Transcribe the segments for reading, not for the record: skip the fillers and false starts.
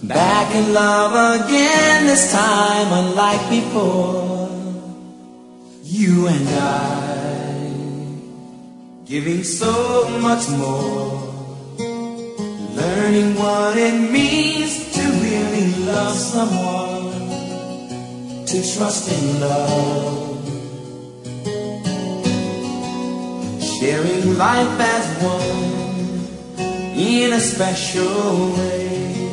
Back in love again, this time unlike before. You and I, giving so much more, learning what it means to really love someone, to trust in love, sharing life as one in a special way.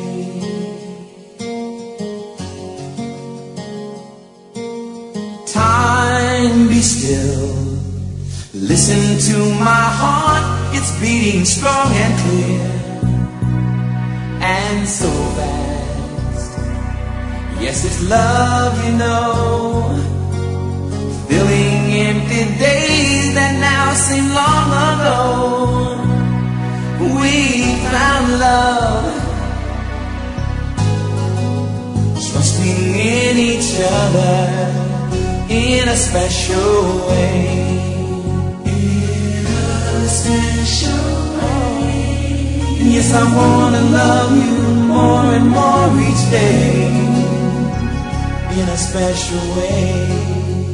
Time, be still, listen to my heart, it's beating strong and clear, and so fast. Yes, it's love, you know, filling empty days that now seem long ago. We found love, trusting in each other in a special way. In a special way. Yes, I wanna love you more and more each day in a special way.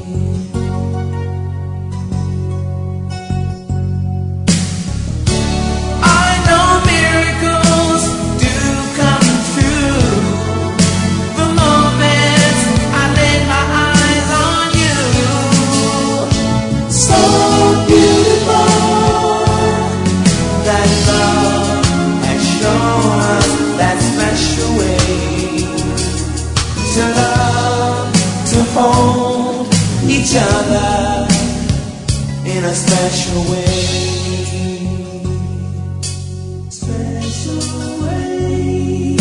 Hold each other in a special way. Special way.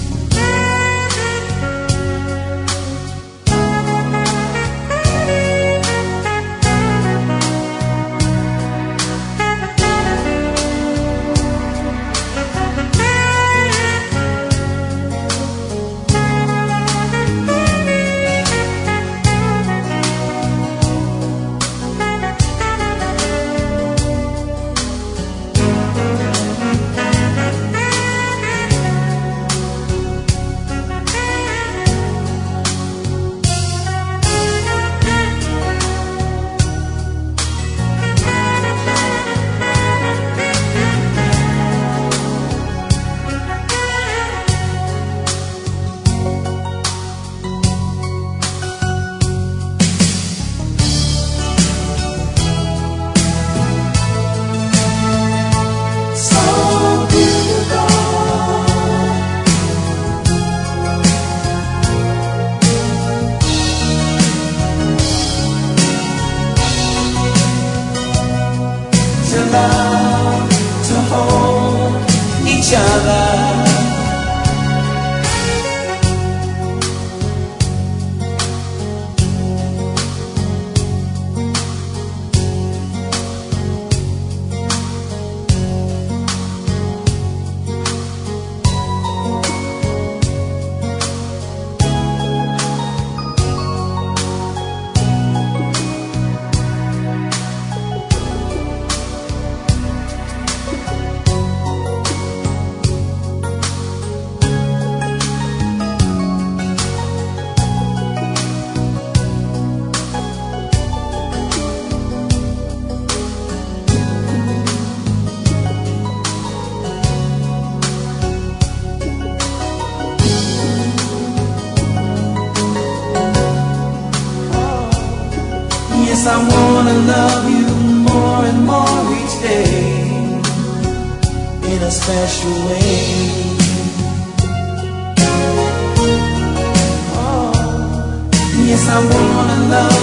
Love, to hold each other. Yes, I wanna love you more and more each day in a special way. Oh, yes, I wanna love